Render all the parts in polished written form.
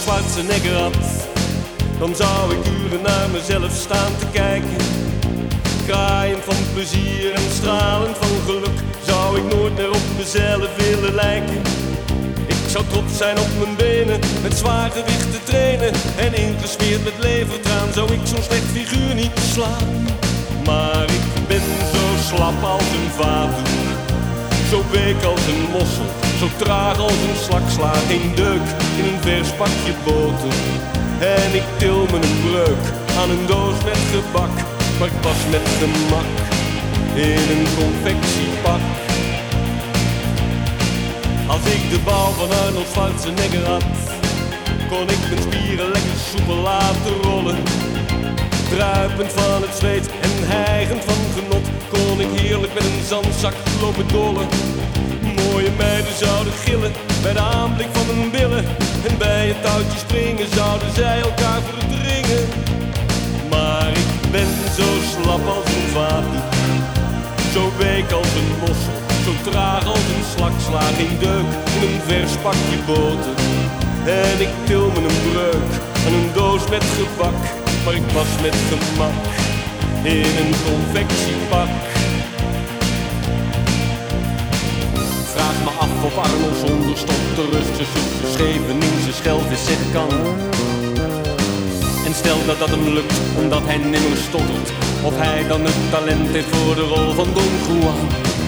Schwarzenegger had, dan zou ik uren naar mezelf staan te kijken. Kraaiend van plezier en stralend van geluk, zou ik nooit meer op mezelf willen lijken. Ik zou trots zijn op mijn benen, met zwaar gewicht te trainen. En ingesmeerd met levertraan zou ik zo'n slecht figuur niet slaan. Maar ik ben zo slap als een vaatdoek, zo week als een mossel, zo traag als een slak. Sla geen deuk in een vers pakje boter. En ik til me een breuk aan een doos met gebak. Maar ik pas met gemak in een confectiepak. Als ik de bouw van Arnold Schwarzenegger had, kon ik mijn spieren lekker soepel laten rollen. Druipend van het zweet en hijgend van genot, kon ik heerlijk met een zandzak lopen dollen. Mooie meiden zouden gillen bij de aanblik van mijn billen. En bij het touwtje springen zouden zij elkaar verdringen. Maar ik ben zo slap als een vaatdoek, zo week als een mossel, zo traag als een slak. Sla geen deuk in een vers pakje boter. En ik til me een breuk aan een doos met gebak. Maar ik was met gemak in een confectiepak. Vraag me af of Arnold zonder stop te rusten zijn Scheveningse schelvis zeggen kan. En stel dat dat hem lukt, omdat hij nimmer stottert, of hij dan het talent heeft voor de rol van Don Juan.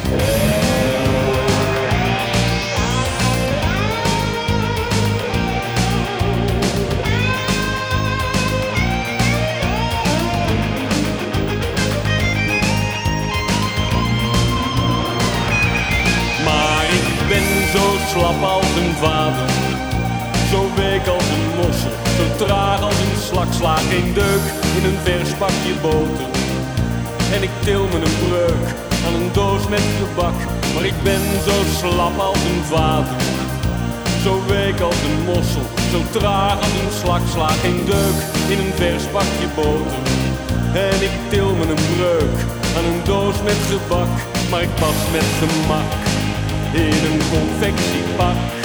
Maar ik ben zo slap als een vader, zo week als een mossel, zo traag als een slak. Sla geen deuk in een vers pakje boter. En ik til me een breuk aan een doos met gebak. Maar ik ben zo slap als een vader, zo week als een mossel, zo traag als een slak. Sla geen deuk in een vers pakje boter. En ik til me een breuk aan een doos met gebak. Maar ik pas met gemak in een confectiepak.